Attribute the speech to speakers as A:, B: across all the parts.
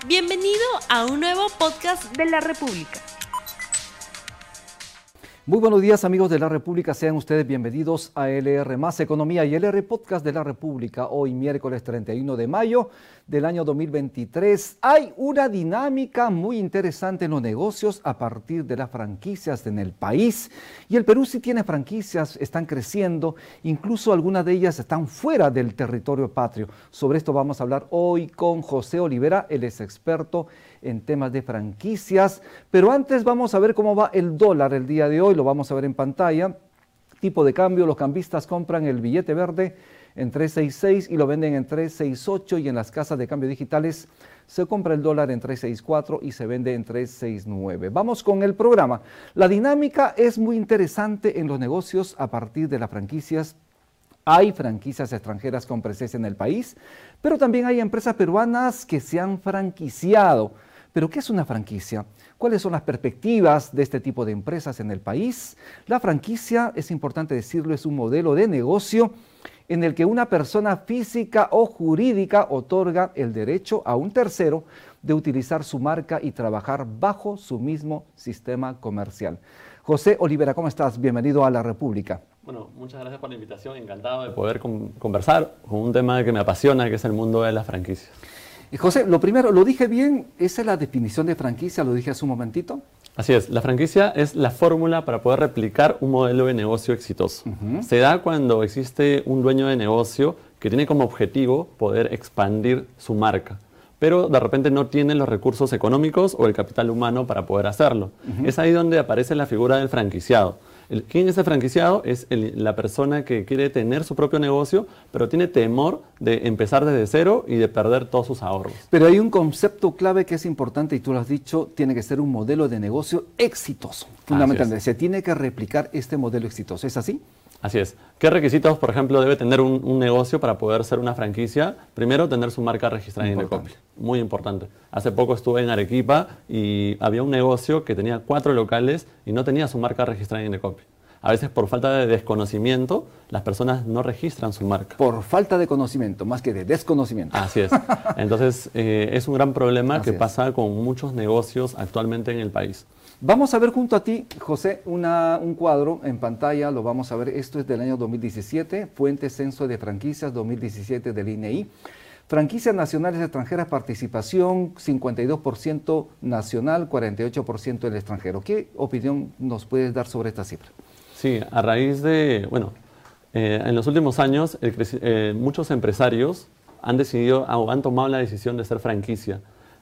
A: Bienvenido a un nuevo podcast de la República.
B: Muy buenos días, amigos de la República, sean ustedes bienvenidos a LR Más Economía y LR Podcast de la República. Hoy miércoles 31 de mayo del año 2023. Hay una dinámica muy interesante en los negocios a partir de las franquicias en el país. Y el Perú sí tiene franquicias, están creciendo, incluso algunas de ellas están fuera del territorio patrio. Sobre esto vamos a hablar hoy con José Olivera, él es experto en temas de franquicias, pero antes vamos a ver cómo va el dólar el día de hoy, lo vamos a ver en pantalla. Tipo de cambio, los cambistas compran el billete verde en 3.66 y lo venden en 3.68, y en las casas de cambio digitales se compra el dólar en 3.64 y se vende en 3.69. Vamos con el programa. La dinámica es muy interesante en los negocios a partir de las franquicias. Hay franquicias extranjeras con presencia en el país, pero también hay empresas peruanas que se han franquiciado. ¿Pero qué es una franquicia? ¿Cuáles son las perspectivas de este tipo de empresas en el país? La franquicia, es importante decirlo, es un modelo de negocio en el que una persona física o jurídica otorga el derecho a un tercero de utilizar su marca y trabajar bajo su mismo sistema comercial. José Olivera, ¿cómo estás? Bienvenido a la República.
C: Bueno, muchas gracias por la invitación. Encantado de poder conversar con un tema que me apasiona, que es el mundo de las franquicias.
B: José, lo primero, ¿lo dije bien? ¿Esa es la definición de franquicia? ¿Lo dije hace un momentito?
C: Así es, la franquicia es la fórmula para poder replicar un modelo de negocio exitoso. Se da cuando existe un dueño de negocio que tiene como objetivo poder expandir su marca, pero de repente no tiene los recursos económicos o el capital humano para poder hacerlo. Es ahí donde aparece la figura del franquiciado. ¿Quién es el franquiciado? Es la persona que quiere tener su propio negocio, pero tiene temor de empezar desde cero y de perder todos sus ahorros.
B: Pero hay un concepto clave que es importante y tú lo has dicho, tiene que ser un modelo de negocio exitoso. Fundamentalmente, se tiene que replicar este modelo exitoso. ¿Es así?
C: Así es. ¿Qué requisitos, por ejemplo, debe tener un negocio para poder ser una franquicia? Primero, tener su marca registrada en Indecopi. Muy importante. Hace poco estuve en Arequipa y había un negocio que tenía 4 locales y no tenía su marca registrada en Indecopi. A veces por falta de desconocimiento, las personas no registran su marca.
B: Por falta de conocimiento, más que de desconocimiento.
C: Así es. Entonces, es un gran problema que pasa con muchos negocios actualmente en el país.
B: Vamos a ver junto a ti, José, un cuadro en pantalla, lo vamos a ver. Esto es del año 2017, Fuente Censo de Franquicias 2017 del INEI. Franquicias nacionales extranjeras, participación 52% nacional, 48% del extranjero. ¿Qué opinión nos puedes dar sobre esta cifra?
C: Sí, a raíz de, en los últimos años muchos empresarios han decidido o han tomado la decisión de ser franquicia.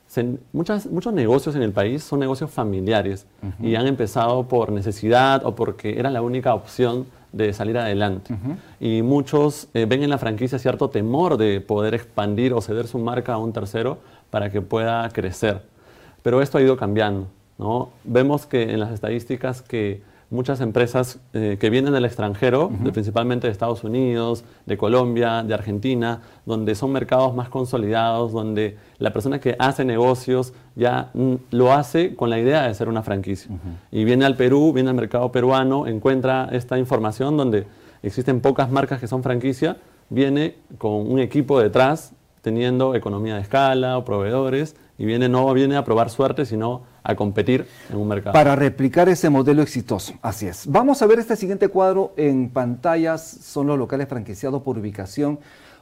C: Muchos negocios en el país son negocios familiares y han empezado por necesidad o porque era la única opción de salir adelante. Y muchos ven en la franquicia cierto temor de poder expandir o ceder su marca a un tercero para que pueda crecer. Pero esto ha ido cambiando, ¿no? Vemos que en las estadísticas que muchas empresas que vienen del extranjero, principalmente de Estados Unidos, de Colombia, de Argentina, donde son mercados más consolidados, donde la persona que hace negocios ya lo hace con la idea de ser una franquicia. Y viene al Perú, viene al mercado peruano, encuentra esta información donde existen pocas marcas que son franquicia, viene con un equipo detrás, teniendo economía de escala o proveedores, y no viene a probar suerte, sino a competir en un mercado.
B: Para replicar ese modelo exitoso, así es. Vamos a ver este siguiente cuadro en pantallas, son los locales franquiciados por ubicación,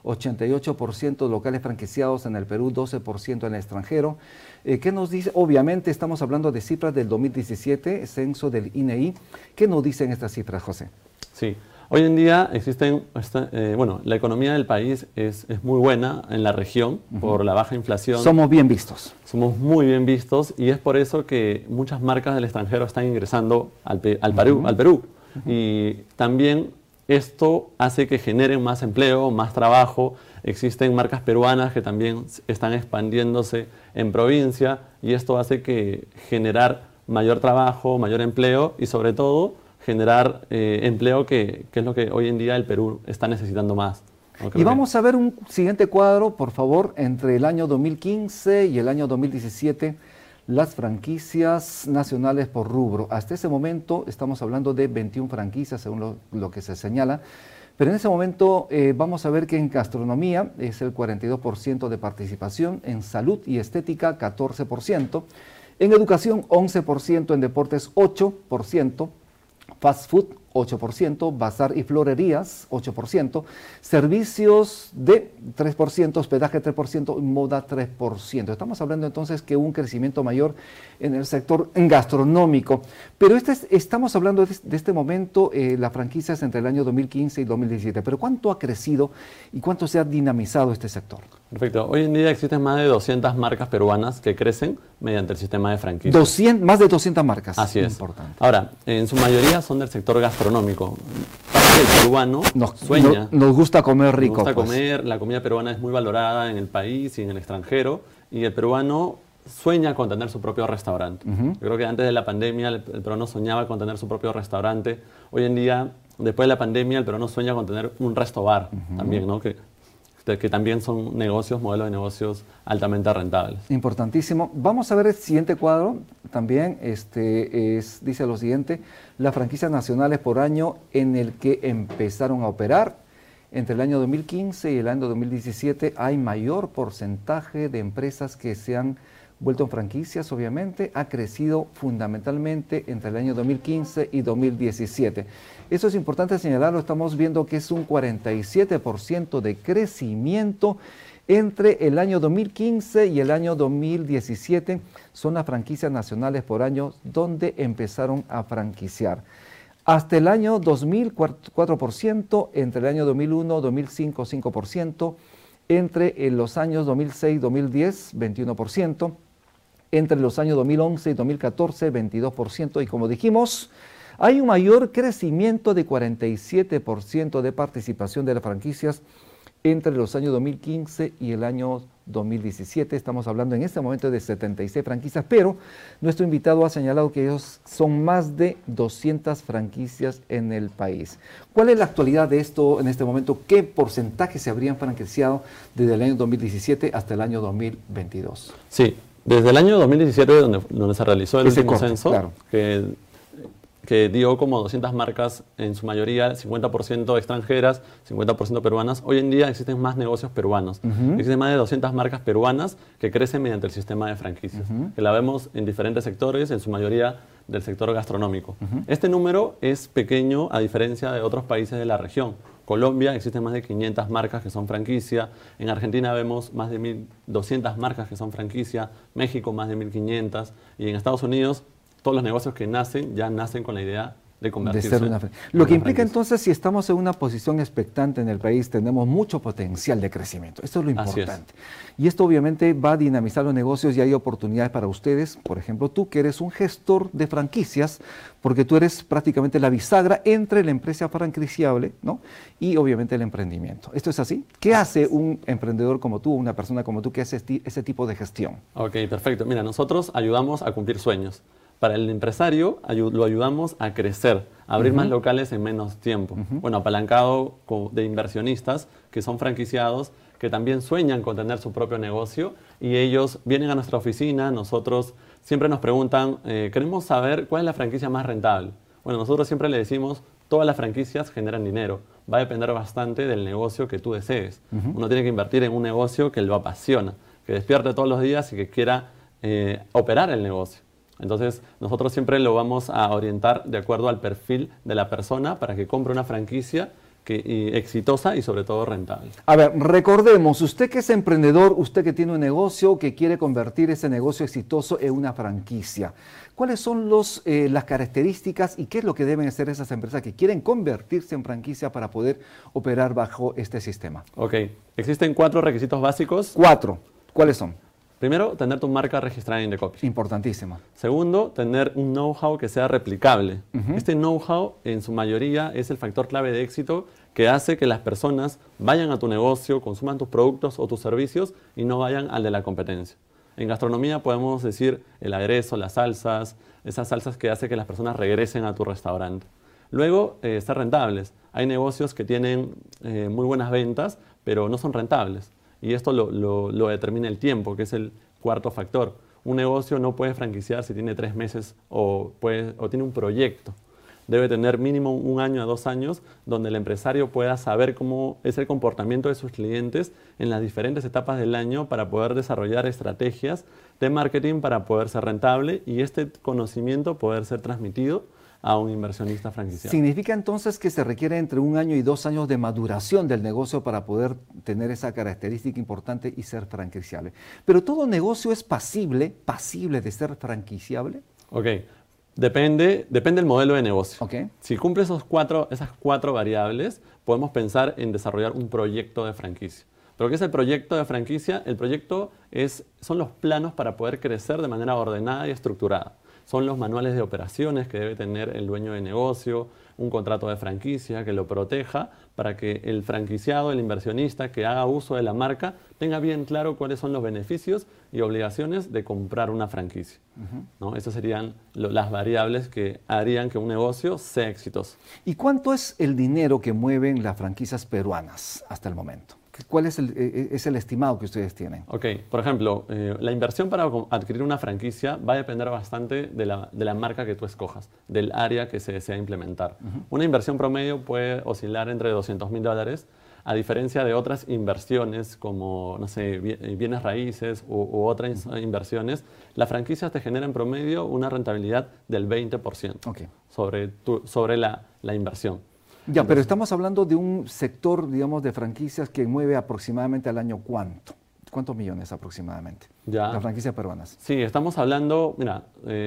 B: 88% de locales franquiciados en el Perú, 12% en el extranjero. ¿Qué nos dice? Obviamente estamos hablando de cifras del 2017, censo del INEI. ¿Qué nos dicen estas cifras, José?
C: Sí. Hoy en día existen, la economía del país es muy buena en la región por la baja inflación.
B: Somos bien vistos.
C: Somos muy bien vistos y es por eso que muchas marcas del extranjero están ingresando al Perú. Y también esto hace que generen más empleo, más trabajo. Existen marcas peruanas que también están expandiéndose en provincia y esto hace que generar mayor trabajo, mayor empleo y sobre todo generar empleo que es lo que hoy en día el Perú está necesitando más.
B: Y vamos a ver un siguiente cuadro, por favor, entre el año 2015 y el año 2017, las franquicias nacionales por rubro. Hasta ese momento estamos hablando de 21 franquicias, según lo que se señala, Pero en ese momento vamos a ver que en gastronomía es el 42% de participación, en salud y estética 14%, en educación 11%, en deportes 8%, fast food 8%, bazar y florerías 8%, servicios de 3%, hospedaje 3%, moda 3%. Estamos hablando entonces que un crecimiento mayor en el sector gastronómico. Pero estamos hablando de este momento, la franquicia es entre el año 2015 y 2017. Pero ¿cuánto ha crecido y cuánto se ha dinamizado este sector?
C: Perfecto. Hoy en día existen más de 200 marcas peruanas que crecen mediante el sistema de franquicias.
B: Más de 200 marcas.
C: Así es.
B: Importante.
C: Ahora, en su mayoría son del sector gastronómico. El peruano sueña.
B: Nos gusta comer rico.
C: Nos gusta comer, la comida peruana es muy valorada en el país y en el extranjero, y el peruano sueña con tener su propio restaurante. Yo creo que antes de la pandemia el peruano soñaba con tener su propio restaurante. Hoy en día, después de la pandemia, el peruano sueña con tener un resto bar también, ¿no? Que también son negocios, modelos de negocios altamente rentables.
B: Importantísimo. Vamos a ver el siguiente cuadro. También dice lo siguiente: las franquicias nacionales por año en el que empezaron a operar. Entre el año 2015 y el año 2017 hay mayor porcentaje de empresas que se han vuelto en franquicias, obviamente. Ha crecido fundamentalmente entre el año 2015 y 2017. Eso es importante señalarlo, estamos viendo que es un 47% de crecimiento entre el año 2015 y el año 2017. Son las franquicias nacionales por año donde empezaron a franquiciar. Hasta el año 2000, 4%, entre el año 2001, 2005, 5%, entre los años 2006, 2010, 21%, entre los años 2011 y 2014, 22%, y como dijimos, hay un mayor crecimiento de 47% de participación de las franquicias entre los años 2015 y el año 2017. Estamos hablando en este momento de 76 franquicias, pero nuestro invitado ha señalado que ellos son más de 200 franquicias en el país. ¿Cuál es la actualidad de esto en este momento? ¿Qué porcentaje se habrían franquiciado desde el año 2017 hasta el año 2022?
C: Sí, desde el año 2017, donde se realizó el último censo, claro, que dio como 200 marcas, en su mayoría 50% extranjeras, 50% peruanas. Hoy en día existen más negocios peruanos. Existen más de 200 marcas peruanas que crecen mediante el sistema de franquicias, que la vemos en diferentes sectores, en su mayoría del sector gastronómico. Este número es pequeño a diferencia de otros países de la región. Colombia existen más de 500 marcas que son franquicia, en Argentina vemos más de 1.200 marcas que son franquicia, México más de 1.500, y en Estados Unidos todos los negocios que nacen ya nacen con la idea de convertirse en una franquicia.
B: Lo que implica entonces, si estamos en una posición expectante en el país, tenemos mucho potencial de crecimiento. Esto es lo importante. Y esto obviamente va a dinamizar los negocios y hay oportunidades para ustedes. Por ejemplo, tú que eres un gestor de franquicias, porque tú eres prácticamente la bisagra entre la empresa franquiciable, ¿no?, y obviamente el emprendimiento. ¿Esto es así? ¿Qué hace un emprendedor como tú, una persona como tú que hace ese tipo de gestión?
C: Ok, perfecto. Mira, nosotros ayudamos a cumplir sueños. Para el empresario lo ayudamos a crecer, a abrir más locales en menos tiempo. Bueno, apalancado de inversionistas que son franquiciados, que también sueñan con tener su propio negocio, y ellos vienen a nuestra oficina. Nosotros siempre nos preguntan, queremos saber cuál es la franquicia más rentable. Bueno, nosotros siempre le decimos, todas las franquicias generan dinero. Va a depender bastante del negocio que tú desees. Uno tiene que invertir en un negocio que lo apasiona, que despierte todos los días y que quiera operar el negocio. Entonces, nosotros siempre lo vamos a orientar de acuerdo al perfil de la persona para que compre una franquicia exitosa y sobre todo rentable.
B: A ver, recordemos, usted que es emprendedor, usted que tiene un negocio, que quiere convertir ese negocio exitoso en una franquicia. ¿Cuáles son las características y qué es lo que deben hacer esas empresas que quieren convertirse en franquicia para poder operar bajo este sistema?
C: Ok, existen 4 requisitos básicos.
B: 4, ¿cuáles son?
C: Primero, tener tu marca registrada en Indecopy.
B: Importantísimo.
C: Segundo, tener un know-how que sea replicable. Este know-how, en su mayoría, es el factor clave de éxito que hace que las personas vayan a tu negocio, consuman tus productos o tus servicios y no vayan al de la competencia. En gastronomía podemos decir el aderezo, las salsas, esas salsas que hacen que las personas regresen a tu restaurante. Luego, ser rentables. Hay negocios que tienen muy buenas ventas, pero no son rentables. Y esto lo determina el tiempo, que es el cuarto factor. Un negocio no puede franquiciar si tiene 3 meses o tiene un proyecto. debe tener mínimo 1 año a 2 años donde el empresario pueda saber cómo es el comportamiento de sus clientes en las diferentes etapas del año para poder desarrollar estrategias de marketing para poder ser rentable y este conocimiento poder ser transmitido a un inversionista franquiciado.
B: ¿Significa entonces que se requiere entre 1 año y 2 años de maduración del negocio para poder tener esa característica importante y ser franquiciable? Pero ¿todo negocio es pasible de ser franquiciable?
C: Ok, depende del modelo de negocio.
B: Okay.
C: Si cumple esas cuatro variables, podemos pensar en desarrollar un proyecto de franquicia. ¿Pero qué es el proyecto de franquicia? El proyecto son los planos para poder crecer de manera ordenada y estructurada. Son los manuales de operaciones que debe tener el dueño de negocio, un contrato de franquicia que lo proteja para que el franquiciado, el inversionista que haga uso de la marca, tenga bien claro cuáles son los beneficios y obligaciones de comprar una franquicia. ¿No? Esas serían las variables que harían que un negocio sea exitoso.
B: ¿Y cuánto es el dinero que mueven las franquicias peruanas hasta el momento? ¿Cuál es el estimado que ustedes tienen?
C: Ok, por ejemplo, la inversión para adquirir una franquicia va a depender bastante de la marca que tú escojas, del área que se desea implementar. Una inversión promedio puede oscilar entre $200.000, a diferencia de otras inversiones como, no sé, bienes raíces u otras inversiones. Las franquicias te generan en promedio una rentabilidad del 20%
B: Okay.
C: sobre la inversión.
B: Ya, pero estamos hablando de un sector, digamos, de franquicias que mueve aproximadamente al año ¿cuánto? ¿Cuántos millones aproximadamente?
C: Ya.
B: Las franquicias peruanas.
C: Sí, estamos hablando, mira,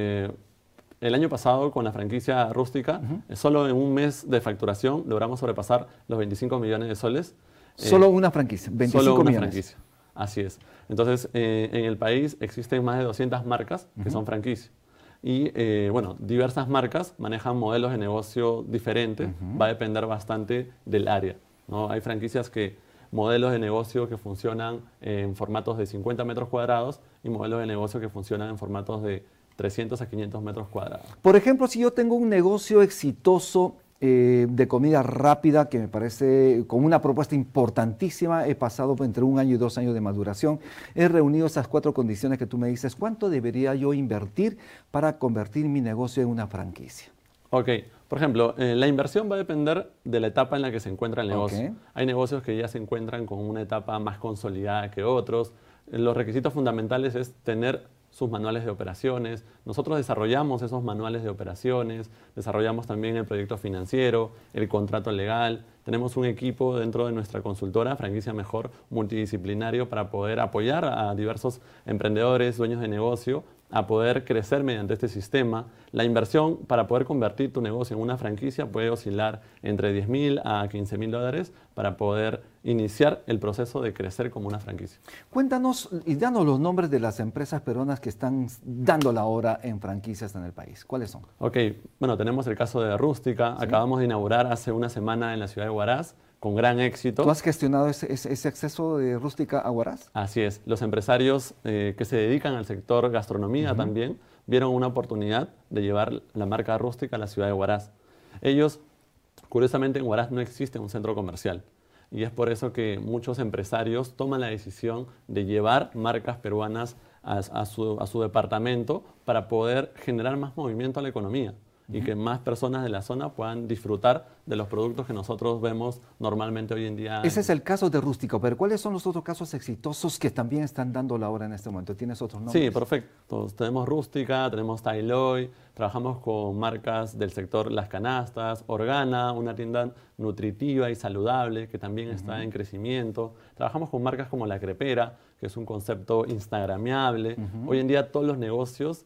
C: el año pasado con la franquicia Rústica, solo en un mes de facturación logramos sobrepasar los 25 millones de soles.
B: Solo una franquicia, 25
C: solo una
B: millones.
C: franquicia, así es. Entonces, en el país existen más de 200 marcas que son franquicias. Y bueno, diversas marcas manejan modelos de negocio diferentes, va a depender bastante del área, ¿no? Hay franquicias modelos de negocio que funcionan en formatos de 50 metros cuadrados y modelos de negocio que funcionan en formatos de 300 a 500 metros cuadrados.
B: Por ejemplo, si yo tengo un negocio exitoso de comida rápida, que me parece con una propuesta importantísima, he pasado entre 1 año y 2 años de maduración, he reunido esas 4 condiciones que tú me dices, ¿cuánto debería yo invertir para convertir mi negocio en una franquicia?
C: Ok, por ejemplo, la inversión va a depender de la etapa en la que se encuentra el negocio.
B: Okay.
C: Hay negocios que ya se encuentran con una etapa más consolidada que otros. Los requisitos fundamentales es tener sus manuales de operaciones. Nosotros desarrollamos esos manuales de operaciones, desarrollamos también el proyecto financiero, el contrato legal. Tenemos un equipo dentro de nuestra consultora, Franquicia Mejor, multidisciplinario, para poder apoyar a diversos emprendedores, dueños de negocio, a poder crecer mediante este sistema. La inversión para poder convertir tu negocio en una franquicia puede oscilar entre $10.000 a $15.000 para poder iniciar el proceso de crecer como una franquicia.
B: Cuéntanos y danos los nombres de las empresas peruanas que están dando la hora en franquicias en el país. ¿Cuáles son?
C: Ok, bueno, tenemos el caso de Rústica. ¿Sí? Acabamos de inaugurar hace una semana en la ciudad de Huaraz, con gran éxito.
B: ¿Tú has gestionado ese acceso de Rústica a Huaraz?
C: Así es. Los empresarios que se dedican al sector gastronomía también vieron una oportunidad de llevar la marca Rústica a la ciudad de Huaraz. Ellos, curiosamente, en Huaraz no existe un centro comercial. Y es por eso que muchos empresarios toman la decisión de llevar marcas peruanas a su departamento para poder generar más movimiento a la economía y que más personas de la zona puedan disfrutar de los productos que nosotros vemos normalmente hoy en día.
B: Ese es el caso de Rústica, pero ¿cuáles son los otros casos exitosos que también están dando la hora en este momento? ¿Tienes otros nombres?
C: Sí, perfecto. Tenemos Rústica, tenemos Tailoy, trabajamos con marcas del sector Las Canastas, Organa, una tienda nutritiva y saludable que también está en crecimiento. Trabajamos con marcas como La Crepera, que es un concepto instagramiable. Hoy en día todos los negocios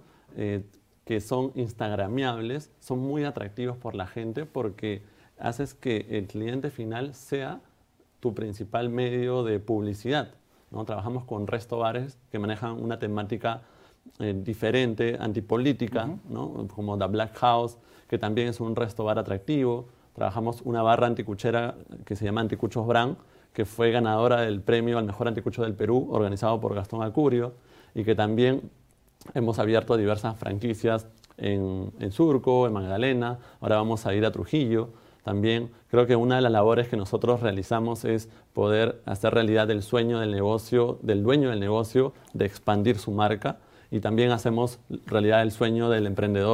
C: que son instagramiables son muy atractivos por la gente porque haces que el cliente final sea tu principal medio de publicidad, ¿no? Trabajamos con resto bares que manejan una temática diferente, antipolítica, ¿no? Como The Black House, que también es un resto bar atractivo. Trabajamos una barra anticuchera que se llama Anticuchos Brand, que fue ganadora del premio al mejor anticucho del Perú, organizado por Gastón Acurio, y que también hemos abierto diversas franquicias en Surco, en Magdalena, ahora vamos a ir a Trujillo. También creo que una de las labores que nosotros realizamos es poder hacer realidad el sueño del negocio, del dueño del negocio, de expandir su marca. Y también hacemos realidad el sueño del emprendedor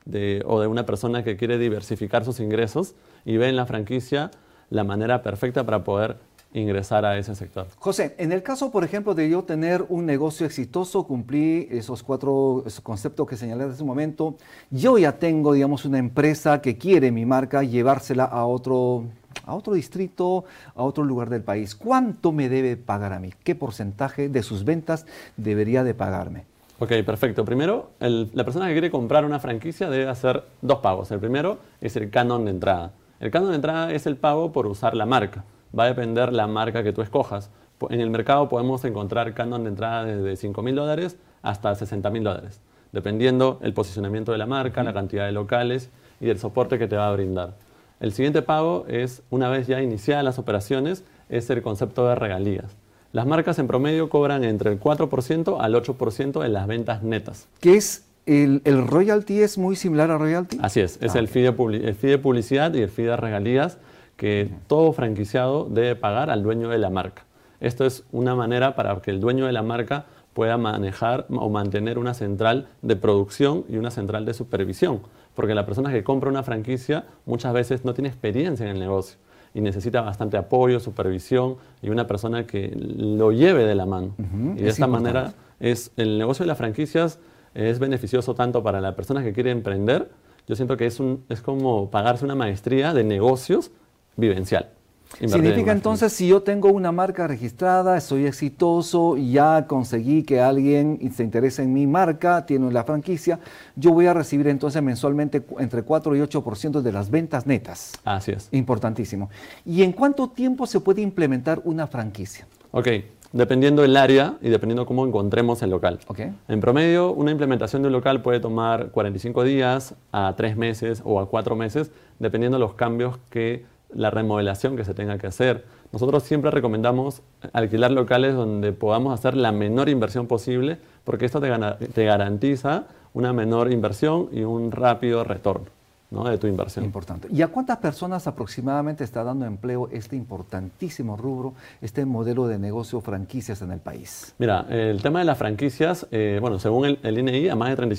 C: o de una persona que quiere diversificar sus ingresos y ve en la franquicia la manera perfecta para poder ingresar a ese sector.
B: José, en el caso, por ejemplo, de yo tener un negocio exitoso, cumplí esos conceptos que señalé hace un momento, yo ya tengo, digamos, una empresa que quiere mi marca llevársela a otro distrito, a otro lugar del país. ¿Cuánto me debe pagar a mí? ¿Qué porcentaje de sus ventas debería de pagarme?
C: Ok, perfecto. Primero, la persona que quiere comprar una franquicia debe hacer 2 pagos. El primero es el canon de entrada. El canon de entrada es el pago por usar la marca. Va a depender la marca que tú escojas. En el mercado podemos encontrar canon de entrada desde $5.000 hasta $60.000, dependiendo el posicionamiento de la marca, la cantidad de locales y el soporte que te va a brindar. El siguiente pago es, una vez ya iniciadas las operaciones, es el concepto de regalías. Las marcas en promedio cobran entre el 4% al 8% en las ventas netas.
B: ¿Qué es el royalty? ¿Es muy similar a royalty?
C: Así es el fee de publicidad y el fee de regalías que todo franquiciado debe pagar al dueño de la marca. Esto es una manera para que el dueño de la marca pueda manejar o mantener una central de producción y una central de supervisión, porque la persona que compra una franquicia muchas veces no tiene experiencia en el negocio y necesita bastante apoyo, supervisión y una persona que lo lleve de la mano. Y de esta manera el negocio de las franquicias es beneficioso tanto para las personas que quieren emprender. Yo siento que es como pagarse una maestría de negocios vivencial.
B: Significa entonces, si yo tengo una marca registrada, soy exitoso, ya conseguí que alguien se interese en mi marca, tiene la franquicia, yo voy a recibir entonces mensualmente entre 4 y 8% de las ventas netas.
C: Así es.
B: Importantísimo. ¿Y en cuánto tiempo se puede implementar una franquicia?
C: Ok, dependiendo del área y dependiendo cómo encontremos el local.
B: Okay.
C: En promedio, una implementación de un local puede tomar 45 días a 3 meses o a 4 meses, dependiendo de los cambios la remodelación que se tenga que hacer. Nosotros siempre recomendamos alquilar locales donde podamos hacer la menor inversión posible, porque esto te garantiza una menor inversión y un rápido retorno, ¿no?, de tu inversión.
B: Importante. ¿Y a cuántas personas aproximadamente está dando empleo este importantísimo rubro, este modelo de negocio franquicias en el país?
C: Mira, el tema de las franquicias, bueno, según el INEI, a más de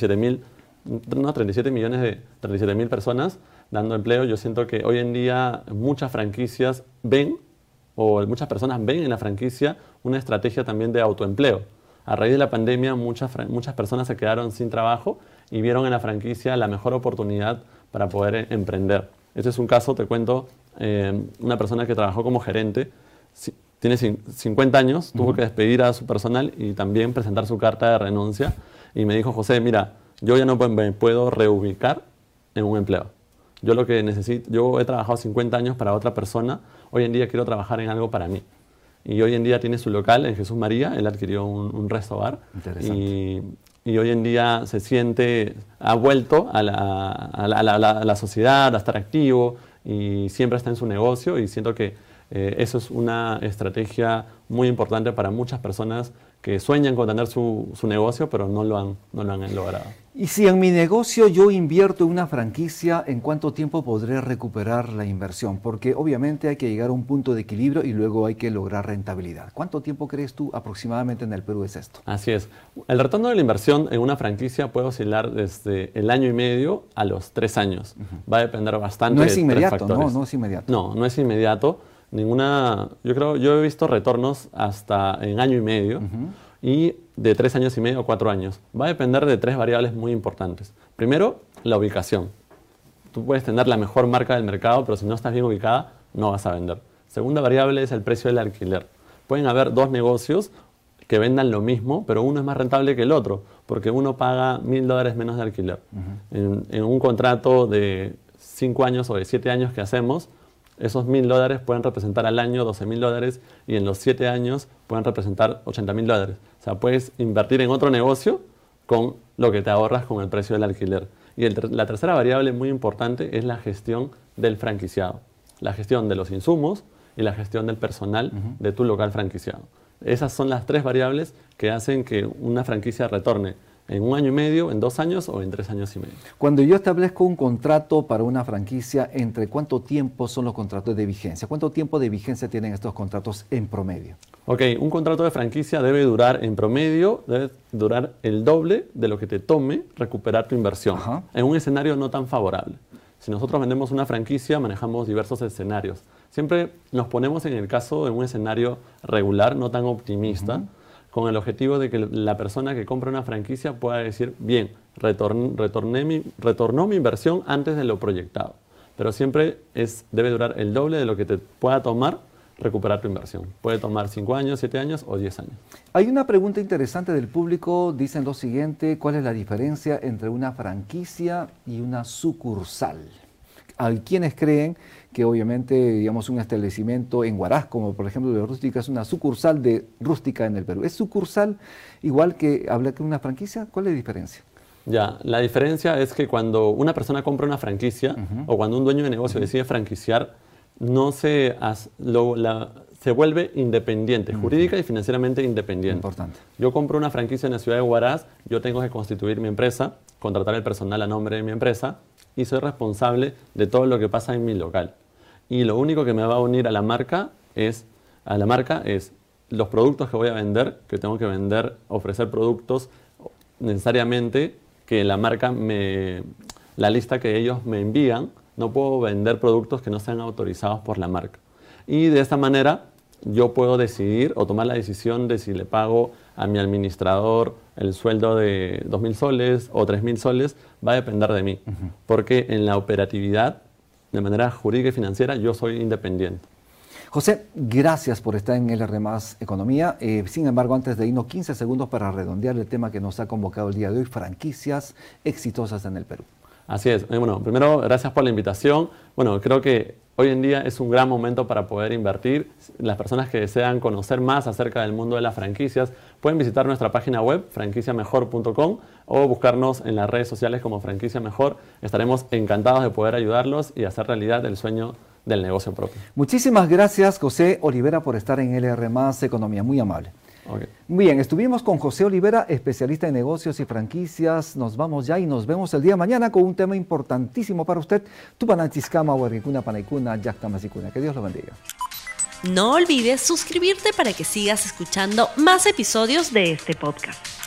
C: 37 millones de 37.000 personas dando empleo. Yo siento que hoy en día muchas franquicias muchas personas ven en la franquicia una estrategia también de autoempleo. A raíz de la pandemia muchas personas se quedaron sin trabajo y vieron en la franquicia la mejor oportunidad para poder emprender. Este es un caso, te cuento, una persona que trabajó como gerente, tiene 50 años, tuvo que despedir a su personal y también presentar su carta de renuncia y me dijo: José, mira, yo ya no me puedo reubicar en un empleo. Yo lo que necesito, yo he trabajado 50 años para otra persona, hoy en día quiero trabajar en algo para mí. Y hoy en día tiene su local en Jesús María, él adquirió un resto bar. Y hoy en día ha vuelto a la sociedad, a estar activo y siempre está en su negocio, y siento que eso es una estrategia muy importante para muchas personas que sueñan con tener su negocio, pero no lo han logrado.
B: Y si en mi negocio yo invierto en una franquicia, ¿en cuánto tiempo podré recuperar la inversión? Porque obviamente hay que llegar a un punto de equilibrio y luego hay que lograr rentabilidad. ¿Cuánto tiempo crees tú aproximadamente en el Perú es esto? Así
C: es. El retorno de la inversión en una franquicia puede oscilar desde el año y medio a los 3 años. Va a depender bastante de 3 factores.
B: No es inmediato.
C: No es inmediato. Yo he visto retornos hasta en año y medio y de 3 años y medio a 4 años. Va a depender de 3 variables muy importantes. Primero, la ubicación. Tú puedes tener la mejor marca del mercado, pero si no estás bien ubicada, no vas a vender. Segunda variable es el precio del alquiler. Pueden haber 2 negocios que vendan lo mismo, pero uno es más rentable que el otro, porque uno paga $1.000 menos de alquiler. En un contrato de 5 años o de 7 años que hacemos, esos $1.000 pueden representar al año $12.000 y en los 7 años pueden representar $80.000. O sea, puedes invertir en otro negocio con lo que te ahorras con el precio del alquiler. Y la tercera variable muy importante es la gestión del franquiciado. La gestión de los insumos y la gestión del personal de tu local franquiciado. Esas son las 3 variables que hacen que una franquicia retorne en 1 año y medio, en 2 años o en 3 años y medio.
B: Cuando yo establezco un contrato para una franquicia, ¿entre cuánto tiempo son los contratos de vigencia? ¿Cuánto tiempo de vigencia tienen estos contratos en promedio?
C: Ok, un contrato de franquicia debe durar en promedio, debe durar el doble de lo que te tome recuperar tu inversión, en un escenario no tan favorable. Si nosotros vendemos una franquicia, manejamos diversos escenarios. Siempre nos ponemos en el caso de un escenario regular, no tan optimista, con el objetivo de que la persona que compra una franquicia pueda decir, bien, retornó mi inversión antes de lo proyectado. Pero siempre debe durar el doble de lo que te pueda tomar recuperar tu inversión. Puede tomar 5 años, 7 años o 10 años.
B: Hay una pregunta interesante del público. Dicen lo siguiente: ¿cuál es la diferencia entre una franquicia y una sucursal? Hay quienes creen que obviamente, digamos, un establecimiento en Huaraz, como por ejemplo de Rústica, es una sucursal de Rústica en el Perú. ¿Es sucursal igual que hablar que una franquicia? ¿Cuál es la diferencia?
C: Ya, la diferencia es que cuando una persona compra una franquicia o cuando un dueño de negocio decide franquiciar, no se vuelve independiente, jurídica y financieramente independiente.
B: Importante.
C: Yo compro una franquicia en la ciudad de Huaraz, yo tengo que constituir mi empresa, contratar el personal a nombre de mi empresa y soy responsable de todo lo que pasa en mi local. Y lo único que me va a unir a la marca es los productos que voy a vender, que tengo que vender, ofrecer productos necesariamente que la marca la lista que ellos me envían. No puedo vender productos que no sean autorizados por la marca. Y de esta manera yo puedo decidir o tomar la decisión de si le pago a mi administrador el sueldo de 2.000 soles o 3.000 soles, va a depender de mí. Porque en la operatividad, de manera jurídica y financiera, yo soy independiente.
B: José, gracias por estar en LR+ Economía. Sin embargo, antes de irnos, 15 segundos para redondear el tema que nos ha convocado el día de hoy: franquicias exitosas en el Perú.
C: Así es. Bueno, primero, gracias por la invitación. Bueno, creo que hoy en día es un gran momento para poder invertir. Las personas que desean conocer más acerca del mundo de las franquicias pueden visitar nuestra página web, franquiciamejor.com, o buscarnos en las redes sociales como Franquicia Mejor. Estaremos encantados de poder ayudarlos y hacer realidad el sueño del negocio propio.
B: Muchísimas gracias, José Olivera, por estar en LR+ Economía. Muy amable.
C: Okay.
B: Muy bien, estuvimos con José Olivera, especialista en negocios y franquicias. Nos vamos ya y nos vemos el día de mañana con un tema importantísimo para usted. Tupanantiskama, Huarikuna, Panaikuna, Yaktamasicuna. Que Dios lo bendiga.
A: No olvides suscribirte para que sigas escuchando más episodios de este podcast.